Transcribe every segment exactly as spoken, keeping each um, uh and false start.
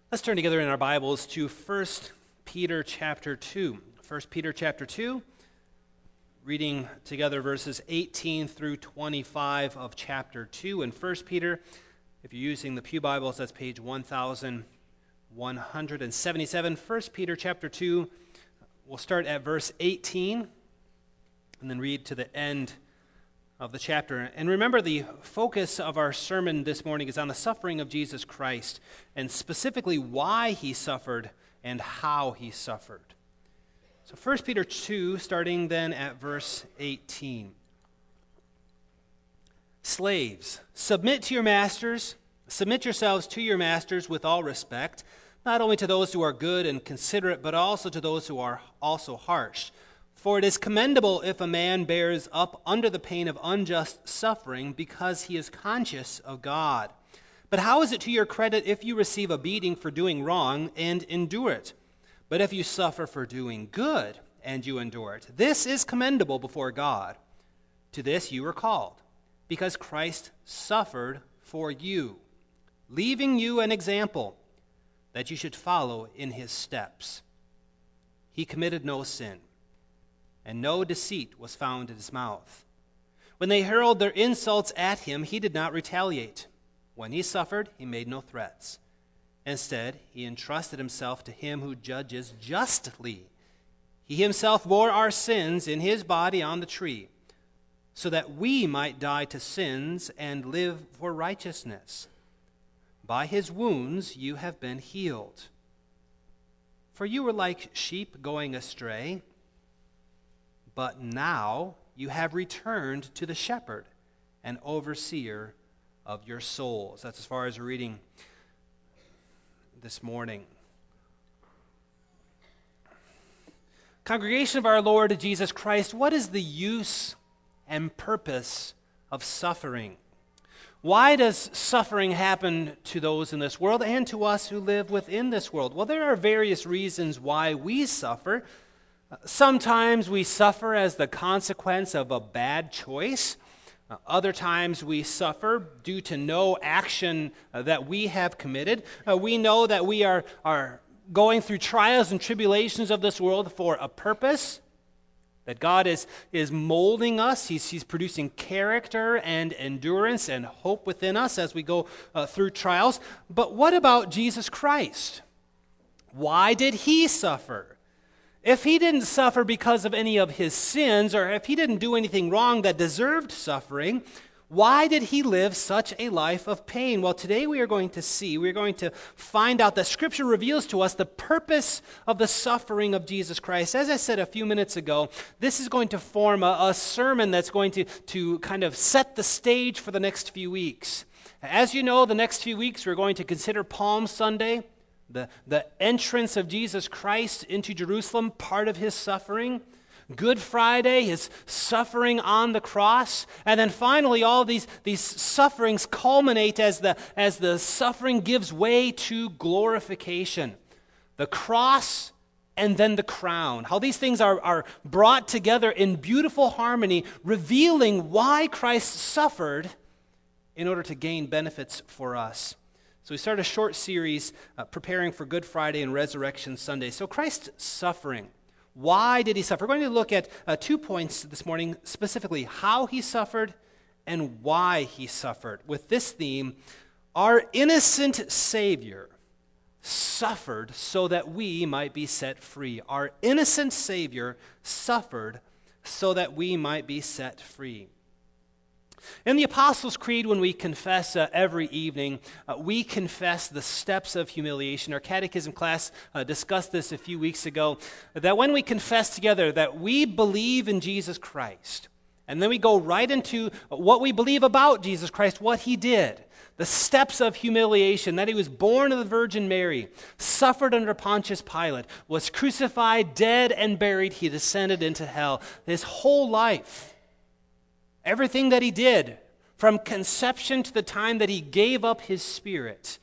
Let's turn together in our Bibles to First Peter chapter two. First Peter chapter two, reading together verses eighteen through twenty-five of chapter two. And First Peter, if you're using the Pew Bibles, that's page one thousand one hundred seventy-seven. First Peter chapter two, we'll start at verse eighteen and then read to the end of the chapter. And remember, the focus of our sermon this morning is on the suffering of Jesus Christ, and specifically why he suffered and how he suffered. So First Peter two, starting then at verse eighteen. Slaves, submit to your masters, submit yourselves to your masters with all respect, not only to those who are good and considerate, but also to those who are also harsh. For it is commendable if a man bears up under the pain of unjust suffering because he is conscious of God. But how is it to your credit if you receive a beating for doing wrong and endure it? But if you suffer for doing good and you endure it, this is commendable before God. To this you were called, because Christ suffered for you, leaving you an example that you should follow in his steps. He committed no sin, and no deceit was found in his mouth. When they hurled their insults at him, he did not retaliate. When he suffered, he made no threats. Instead, he entrusted himself to him who judges justly. He himself bore our sins in his body on the tree, so that we might die to sins and live for righteousness. By his wounds you have been healed. For you were like sheep going astray, but now you have returned to the shepherd and overseer of your souls. That's as far as we're reading this morning. Congregation of our Lord Jesus Christ, what is the use and purpose of suffering? Why does suffering happen to those in this world and to us who live within this world? Well, there are various reasons why we suffer. Sometimes we suffer as the consequence of a bad choice. Uh, other times we suffer due to no action uh, that we have committed. Uh, we know that we are, are going through trials and tribulations of this world for a purpose, that God is, is molding us. He's, he's producing character and endurance and hope within us as we go uh, through trials. But what about Jesus Christ? Why did he suffer? If he didn't suffer because of any of his sins, or if he didn't do anything wrong that deserved suffering, why did he live such a life of pain? Well, today we are going to see, we're going to find out that Scripture reveals to us the purpose of the suffering of Jesus Christ. As I said a few minutes ago, this is going to form a, a sermon that's going to, to kind of set the stage for the next few weeks. As you know, the next few weeks we're going to consider Palm Sunday, The, the entrance of Jesus Christ into Jerusalem, part of his suffering. Good Friday, his suffering on the cross. And then finally, all these, these sufferings culminate as the, as the suffering gives way to glorification. The cross and then the crown. How these things are, are brought together in beautiful harmony, revealing why Christ suffered in order to gain benefits for us. So we started a short series uh, preparing for Good Friday and Resurrection Sunday. So Christ's suffering. Why did he suffer? We're going to look at uh, two points this morning, specifically how he suffered and why he suffered. With this theme, our innocent Savior suffered so that we might be set free. Our innocent Savior suffered so that we might be set free. In the Apostles' Creed, when we confess uh, every evening, uh, we confess the steps of humiliation. Our catechism class uh, discussed this a few weeks ago, that when we confess together that we believe in Jesus Christ, and then we go right into what we believe about Jesus Christ, what he did, the steps of humiliation, that he was born of the Virgin Mary, suffered under Pontius Pilate, was crucified, dead, and buried. He descended into hell. His whole life, everything that he did, from conception to the time that he gave up his spirit,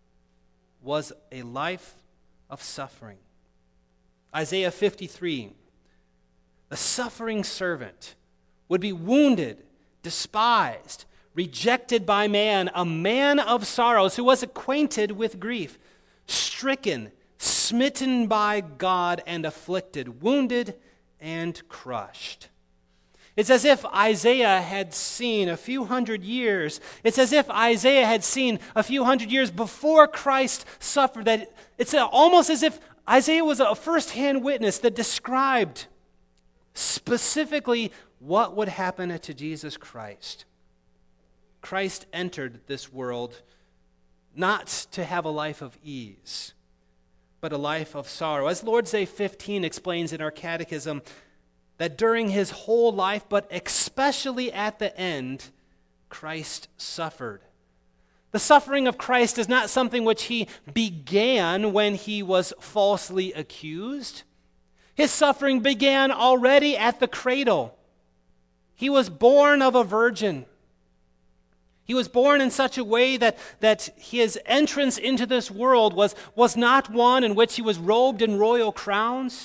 was a life of suffering. Isaiah fifty-three, the suffering servant would be wounded, despised, rejected by man, a man of sorrows who was acquainted with grief. stricken, smitten by God and afflicted, wounded and crushed. It's as if Isaiah had seen a few hundred years. It's as if Isaiah had seen a few hundred years before Christ suffered. That it's almost as if Isaiah was a first-hand witness that described specifically what would happen to Jesus Christ. Christ entered this world not to have a life of ease, but a life of sorrow. As Lord's Day fifteen explains in our catechism, that during his whole life, but especially at the end, Christ suffered. The suffering of Christ is not something which he began when he was falsely accused. His suffering began already at the cradle. He was born of a virgin. He was born in such a way that, that his entrance into this world was, was not one in which he was robed in royal crowns,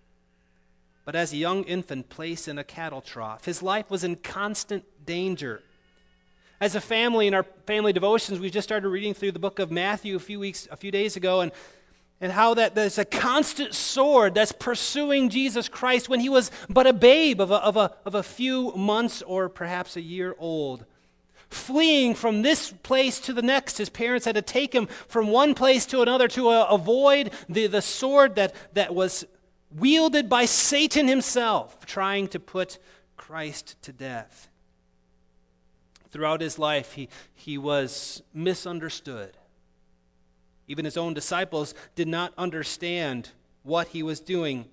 but as a young infant placed in a cattle trough. His life was in constant danger. As a family, in our family devotions, we just started reading through the book of Matthew a few weeks, a few days ago, and, and how that there's a constant sword that's pursuing Jesus Christ when he was but a babe of a, of a, of a few months or perhaps a year old. Fleeing from this place to the next. His parents had to take him from one place to another to uh, avoid the, the sword that, that was wielded by Satan himself, trying to put Christ to death. Throughout his life, he, he was misunderstood. Even his own disciples did not understand what he was doing.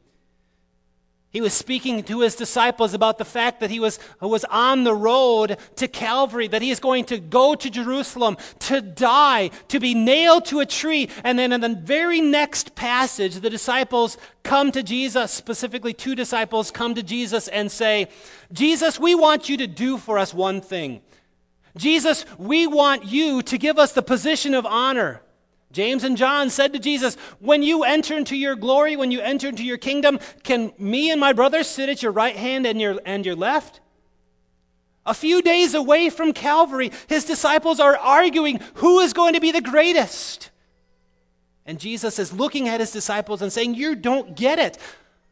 He was speaking to his disciples about the fact that he was, was on the road to Calvary, that he is going to go to Jerusalem, to die, to be nailed to a tree. And then in the very next passage, the disciples come to Jesus, specifically two disciples come to Jesus and say, Jesus, we want you to do for us one thing. Jesus, we want you to give us the position of honor. James and John said to Jesus, when you enter into your glory, when you enter into your kingdom, can me and my brothers sit at your right hand and your, and your left? A few days away from Calvary, his disciples are arguing who is going to be the greatest. And Jesus is looking at his disciples and saying, you don't get it.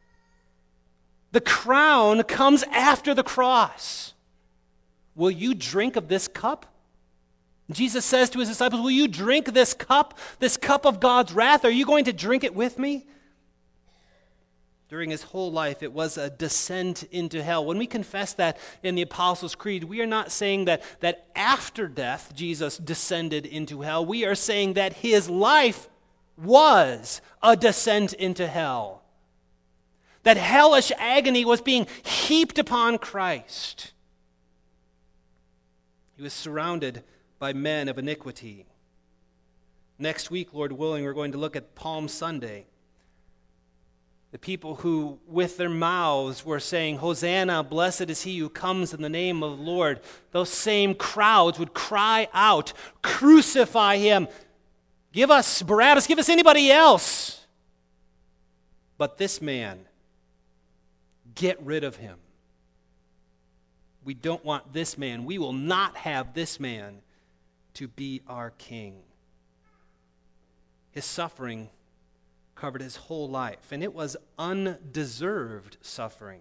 The crown comes after the cross. Will you drink of this cup? Jesus says to his disciples, will you drink this cup, this cup of God's wrath? Are you going to drink it with me? During his whole life, it was a descent into hell. When we confess that in the Apostles' Creed, we are not saying that, that after death, Jesus descended into hell. We are saying that his life was a descent into hell. That hellish agony was being heaped upon Christ. He was surrounded by men of iniquity. Next week, Lord willing, we're going to look at Palm Sunday. The people who, with their mouths, were saying, Hosanna, blessed is he who comes in the name of the Lord. Those same crowds would cry out, crucify him. Give us Barabbas, give us anybody else. But this man, get rid of him. We don't want this man. We will not have this man to be our king. His suffering covered his whole life, and it was undeserved suffering.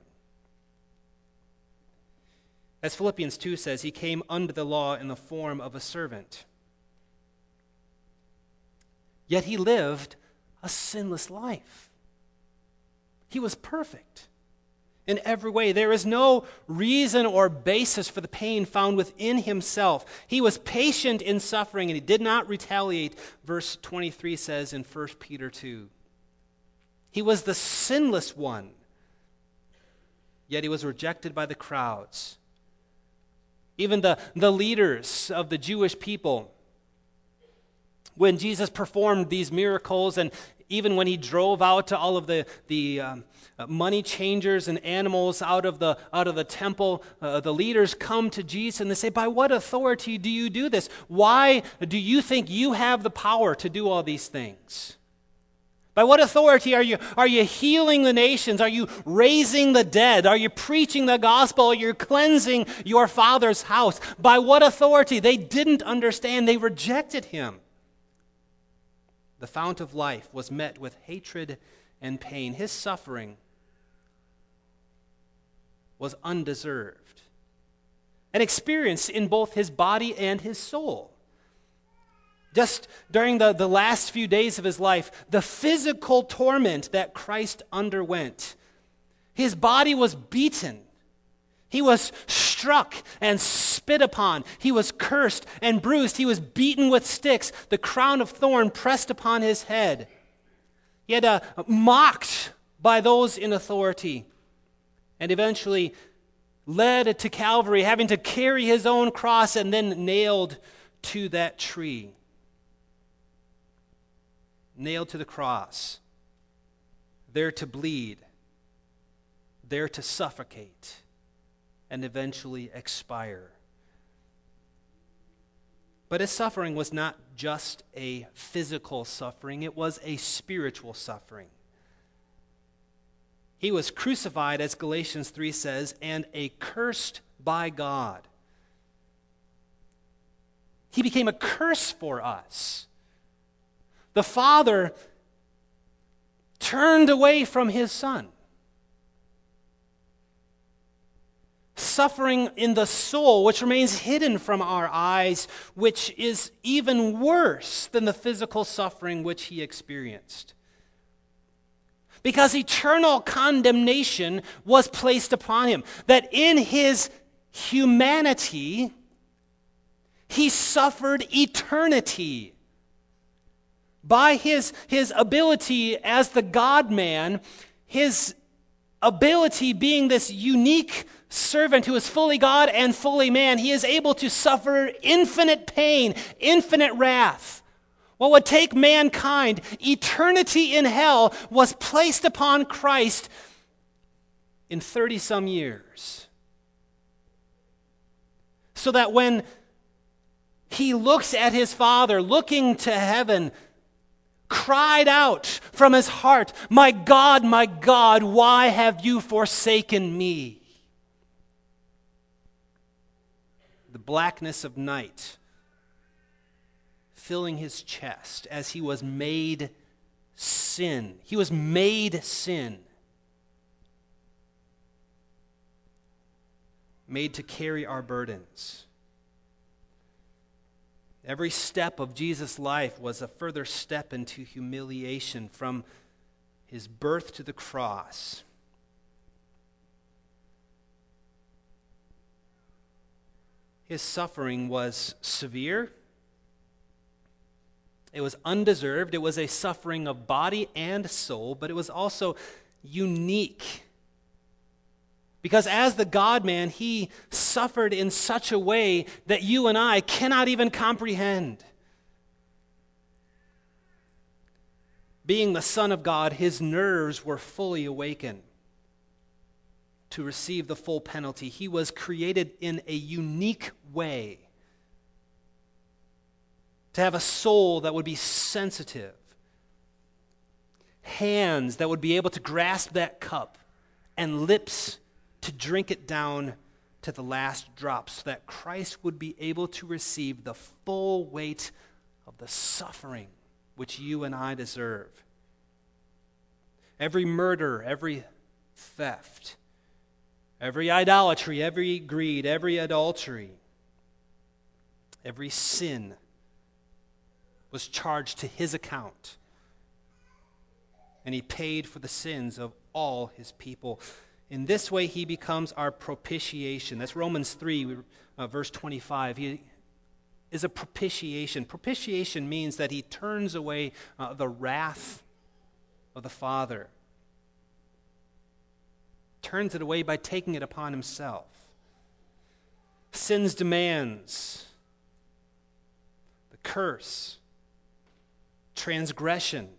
As Philippians two says, he came under the law in the form of a servant. Yet he lived a sinless life. He was perfect in every way. There is no reason or basis for the pain found within himself. He was patient in suffering, and he did not retaliate, verse twenty-three says in First Peter two. He was the sinless one, yet he was rejected by the crowds. Even the, the leaders of the Jewish people, when Jesus performed these miracles, and even when he drove out to all of the, the um, money changers and animals out of the, out of the temple, uh, the leaders come to Jesus and they say, by what authority do you do this? Why do you think you have the power to do all these things? By what authority are you, are you healing the nations? Are you raising the dead? Are you preaching the gospel? Are you cleansing your Father's house? By what authority? They didn't understand. They rejected him. the fount of life, was met with hatred and pain. His suffering was undeserved and experienced in both his body and his soul. Just during the, the last few days of his life, the physical torment that Christ underwent, his body was beaten. He was struck and spit upon. He was cursed and bruised. He was beaten with sticks, the crown of thorn pressed upon his head. He had uh, mocked by those in authority, and eventually led to Calvary, having to carry his own cross and then nailed to that tree. Nailed to the cross, there to bleed, there to suffocate, and eventually expire. But his suffering was not just a physical suffering, it was a spiritual suffering. He was crucified, as Galatians three says, and accursed by God. He became a curse for us. The Father turned away from his Son. Suffering in the soul, which remains hidden from our eyes, which is even worse than the physical suffering which he experienced. Because eternal condemnation was placed upon him, that in his humanity, he suffered eternity. By his, his ability as the God-man, his ability being this unique servant who is fully God and fully man, he is able to suffer infinite pain, infinite wrath. What would take mankind eternity in hell was placed upon Christ in thirty-some years. So that when he looks at his Father, looking to heaven, cried out from his heart, "My God, my God, why have you forsaken me?" The blackness of night filling his chest as he was made sin. He was made sin. Made to carry our burdens. Every step of Jesus' life was a further step into humiliation from his birth to the cross. His suffering was severe. It was undeserved. It was a suffering of body and soul, but it was also unique. Because as the God-man, he suffered in such a way that you and I cannot even comprehend. Being the Son of God, his nerves were fully awakened to receive the full penalty. He was created in a unique way to have a soul that would be sensitive, hands that would be able to grasp that cup, and lips to drink it down to the last drop, so that Christ would be able to receive the full weight of the suffering which you and I deserve. Every murder, every theft, every idolatry, every greed, every adultery, every sin was charged to his account. And he paid for the sins of all his people. In this way, he becomes our propitiation. That's Romans three, uh, verse twenty-five. He is a propitiation. Propitiation means that he turns away uh, the wrath of the Father. Turns it away by taking it upon himself. Sin's demands, the curse, transgression,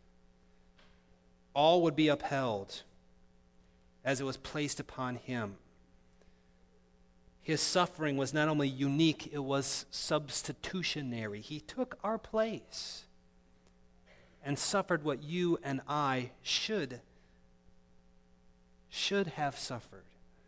all would be upheld as it was placed upon him. His suffering was not only unique, it was substitutionary. He took our place and suffered what you and I should, should have suffered.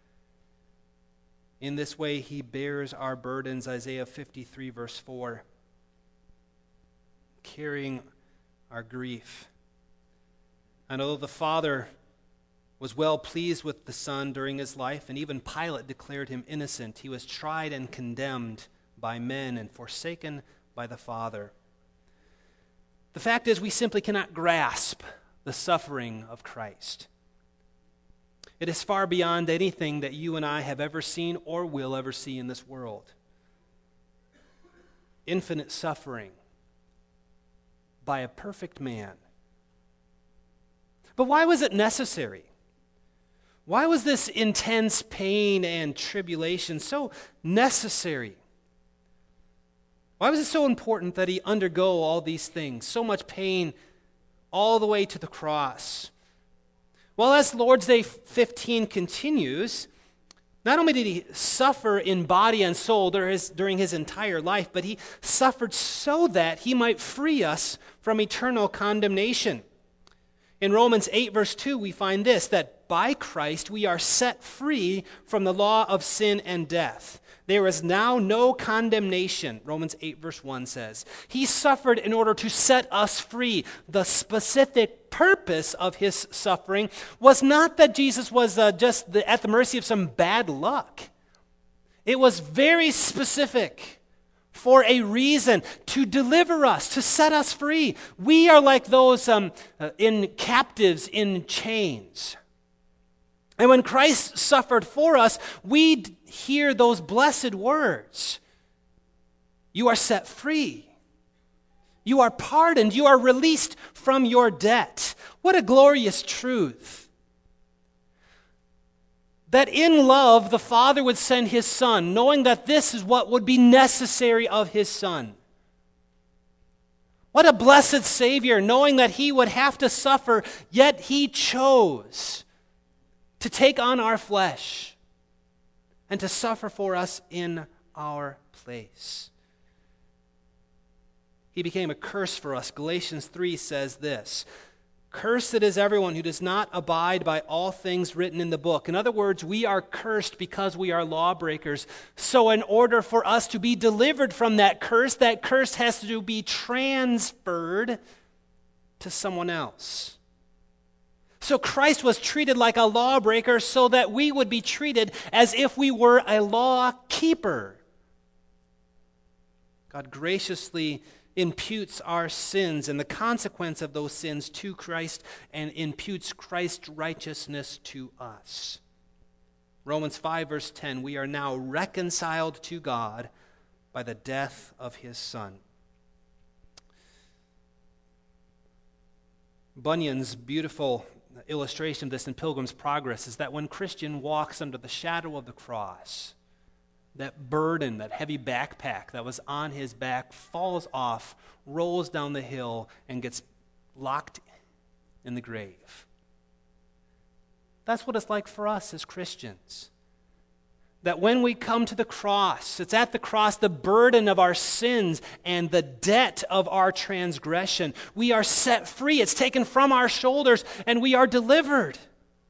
In this way, he bears our burdens, Isaiah fifty-three, verse four, carrying our grief. And although the Father was well pleased with the Son during his life, and even Pilate declared him innocent, he was tried and condemned by men and forsaken by the Father. The fact is, we simply cannot grasp the suffering of Christ. It is far beyond anything that you and I have ever seen or will ever see in this world. Infinite suffering by a perfect man. But why was it necessary? Why was this intense pain and tribulation so necessary? Why was it so important that he undergo all these things, so much pain all the way to the cross? Well, as Lord's Day fifteen continues, not only did he suffer in body and soul during his, during his entire life, but he suffered so that he might free us from eternal condemnation. In Romans eight, verse two, we find this, that by Christ we are set free from the law of sin and death. There is now no condemnation, Romans eight, verse one says. He suffered in order to set us free. The specific purpose of his suffering was not that Jesus was uh, just the, at the mercy of some bad luck. It was very specific. For a reason, to deliver us, to set us free. We are like those um, uh, in captives in chains. And when Christ suffered for us, we d- hear those blessed words. You are set free. You are pardoned. You are released from your debt. What a glorious truth. That in love, the Father would send his Son, knowing that this is what would be necessary of his Son. What a blessed Savior, knowing that he would have to suffer, yet he chose to take on our flesh and to suffer for us in our place. He became a curse for us. Galatians three says this, "Cursed is everyone who does not abide by all things written in the book." In other words, we are cursed because we are lawbreakers. So in order for us to be delivered from that curse, that curse has to be transferred to someone else. So Christ was treated like a lawbreaker so that we would be treated as if we were a law keeper. God graciously imputes our sins and the consequence of those sins to Christ and imputes Christ's righteousness to us. Romans five, verse ten, we are now reconciled to God by the death of his Son. Bunyan's beautiful illustration of this in Pilgrim's Progress is that when Christian walks under the shadow of the cross, that burden, that heavy backpack that was on his back falls off, rolls down the hill, and gets locked in the grave. That's what it's like for us as Christians. That when we come to the cross, it's at the cross the burden of our sins and the debt of our transgression. We are set free. It's taken from our shoulders, and we are delivered.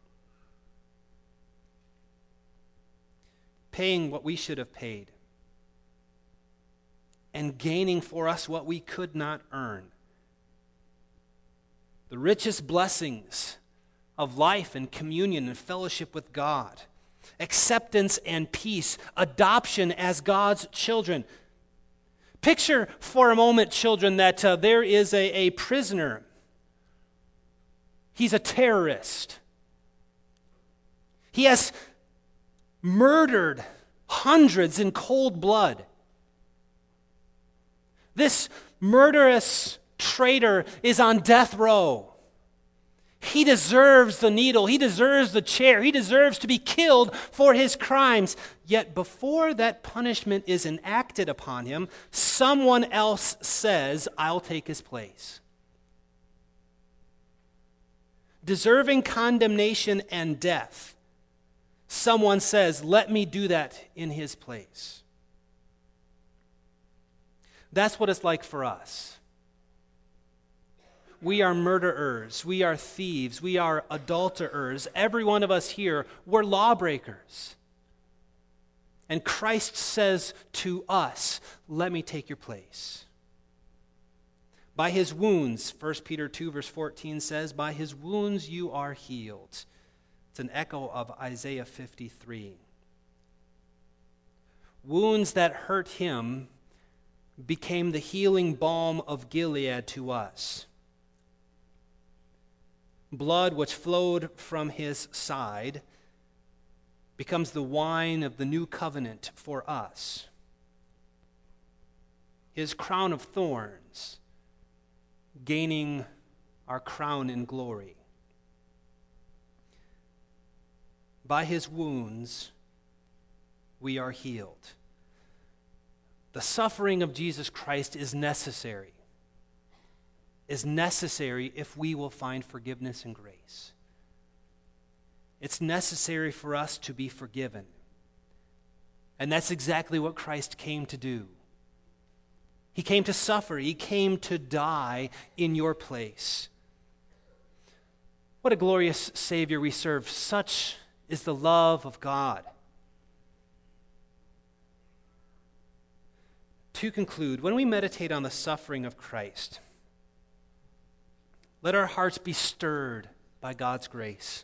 Paying what we should have paid, and gaining for us what we could not earn. The richest blessings of life and communion and fellowship with God, acceptance and peace, adoption as God's children. Picture for a moment, children, that uh, there is a, a prisoner. He's a terrorist. He has murdered hundreds in cold blood. This murderous traitor is on death row. He deserves the needle. He deserves the chair. He deserves to be killed for his crimes. Yet before that punishment is enacted upon him, someone else says, "I'll take his place." Deserving condemnation and death, someone says, "Let me do that in his place." That's what it's like for us. We are murderers. We are thieves. We are adulterers. Every one of us here, we're lawbreakers. And Christ says to us, "Let me take your place." By his wounds, First Peter two verse fourteen says, by his wounds you are healed. It's an echo of Isaiah fifty-three. Wounds that hurt him became the healing balm of Gilead to us. Blood which flowed from his side becomes the wine of the new covenant for us. His crown of thorns gaining our crown in glory. By his wounds we are healed. The suffering of Jesus Christ is necessary. Is necessary if we will find forgiveness and grace. It's necessary for us to be forgiven. And that's exactly what Christ came to do. He came to suffer. He came to die in your place. What a glorious Savior we serve. Such is the love of God. To conclude, when we meditate on the suffering of Christ, let our hearts be stirred by God's grace.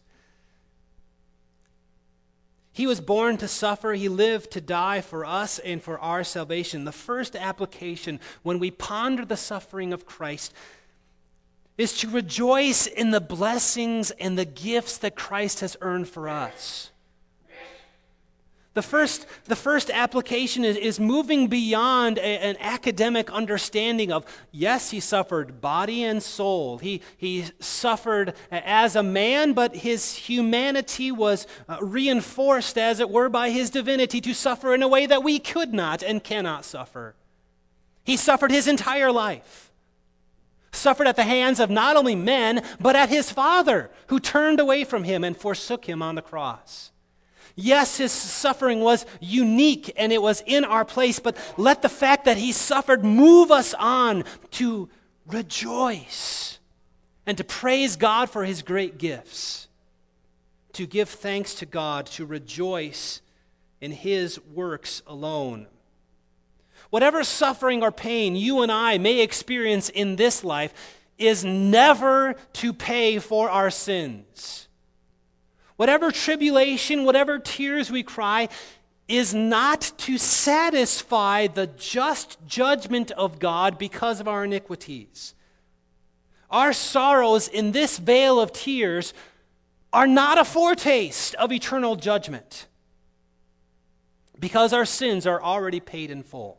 He was born to suffer. He lived to die for us and for our salvation. The first application when we ponder the suffering of Christ is to rejoice in the blessings and the gifts that Christ has earned for us. The first, the first application is, is moving beyond a, an academic understanding of, yes, he suffered body and soul. He, he suffered as a man, but his humanity was uh, reinforced, as it were, by his divinity to suffer in a way that we could not and cannot suffer. He suffered his entire life. Suffered at the hands of not only men, but at his Father, who turned away from him and forsook him on the cross. Yes, his suffering was unique and it was in our place, but let the fact that he suffered move us on to rejoice and to praise God for his great gifts, to give thanks to God, to rejoice in his works alone. Whatever suffering or pain you and I may experience in this life is never to pay for our sins. Whatever tribulation, whatever tears we cry, is not to satisfy the just judgment of God because of our iniquities. Our sorrows in this vale of tears are not a foretaste of eternal judgment because our sins are already paid in full.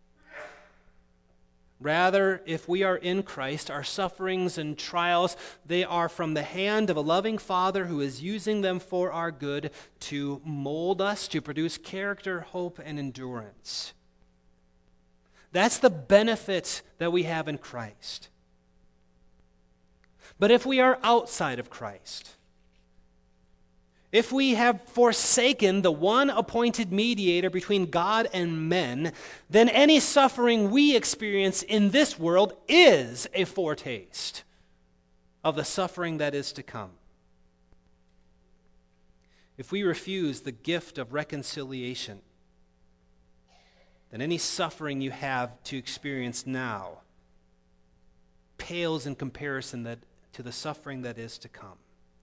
Rather, if we are in Christ, our sufferings and trials, they are from the hand of a loving Father who is using them for our good to mold us, to produce character, hope, and endurance. That's the benefit that we have in Christ. But if we are outside of Christ, if we have forsaken the one appointed mediator between God and men, then any suffering we experience in this world is a foretaste of the suffering that is to come. If we refuse the gift of reconciliation, then any suffering you have to experience now pales in comparison that, to the suffering that is to come.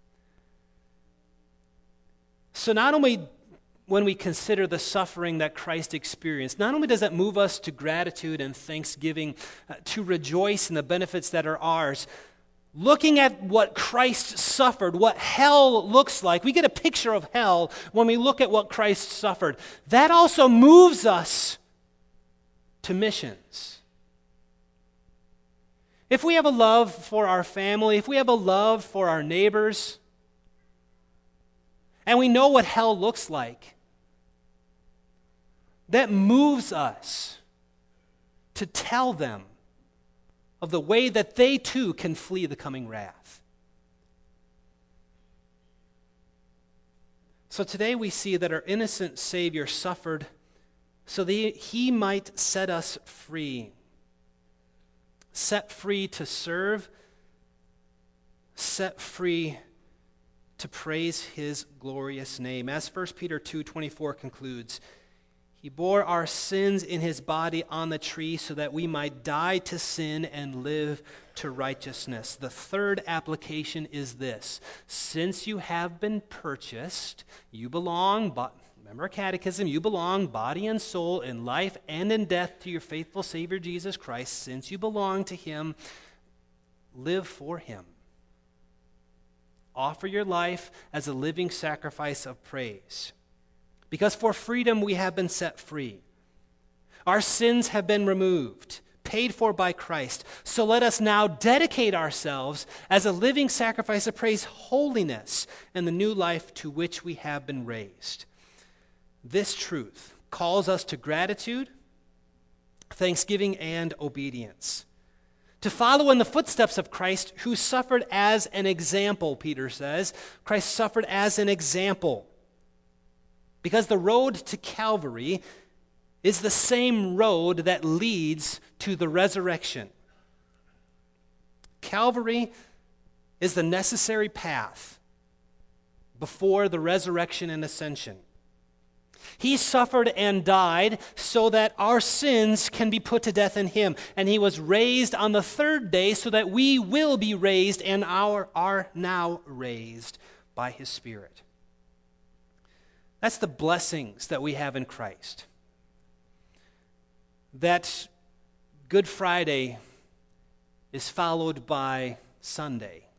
So not only when we consider the suffering that Christ experienced, not only does that move us to gratitude and thanksgiving, uh, to rejoice in the benefits that are ours, looking at what Christ suffered, what hell looks like, we get a picture of hell when we look at what Christ suffered. That also moves us to missions. If we have a love for our family, if we have a love for our neighbors, and we know what hell looks like, that moves us to tell them of the way that they too can flee the coming wrath. So today we see that our innocent Savior suffered so that he might set us free. Set free to serve, set free to praise his glorious name. As First Peter two twenty-four concludes, He bore our sins in his body on the tree so that we might die to sin and live to righteousness. The third application is this: since you have been purchased, you belong, but remember our catechism, you belong body and soul in life and in death to your faithful Savior Jesus Christ. Since you belong to him, live for him. Offer your life as a living sacrifice of praise. Because for freedom we have been set free. Our sins have been removed, paid for by Christ. So let us now dedicate ourselves as a living sacrifice of praise, holiness, and the new life to which we have been raised. This truth calls us to gratitude, thanksgiving, and obedience. To follow in the footsteps of Christ, who suffered as an example, Peter says. Christ suffered as an example. Because the road to Calvary is the same road that leads to the resurrection. Calvary is the necessary path before the resurrection and ascension. He suffered and died so that our sins can be put to death in him. And he was raised on the third day so that we will be raised and our, are now raised by his Spirit. That's the blessings that we have in Christ. That Good Friday is followed by Sunday.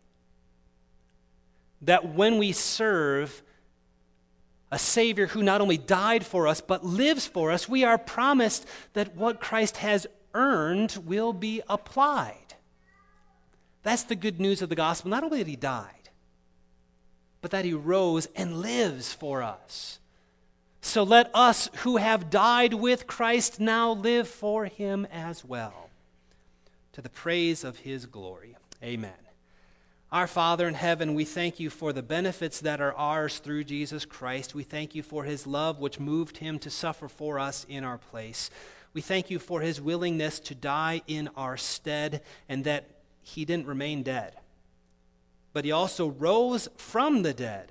That when we serve a Savior who not only died for us but lives for us, we are promised that what Christ has earned will be applied. That's the good news of the gospel. Not only that he died, but that he rose and lives for us. So let us who have died with Christ now live for him as well, to the praise of his glory. Amen. Our Father in heaven, we thank you for the benefits that are ours through Jesus Christ. We thank you for his love which moved him to suffer for us in our place. We thank you for his willingness to die in our stead, and that he didn't remain dead, but he also rose from the dead,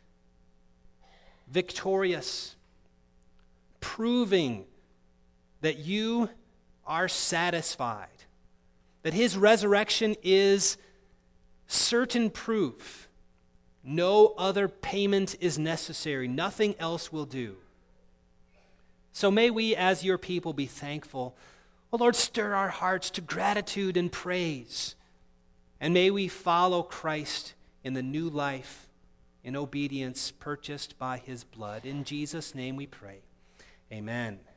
victorious, proving that you are satisfied, that his resurrection is certain proof. No other payment is necessary. Nothing else will do. So may we, as your people, be thankful. Oh Lord, stir our hearts to gratitude and praise. And may we follow Christ in the new life, in obedience purchased by his blood. In Jesus' name we pray. Amen.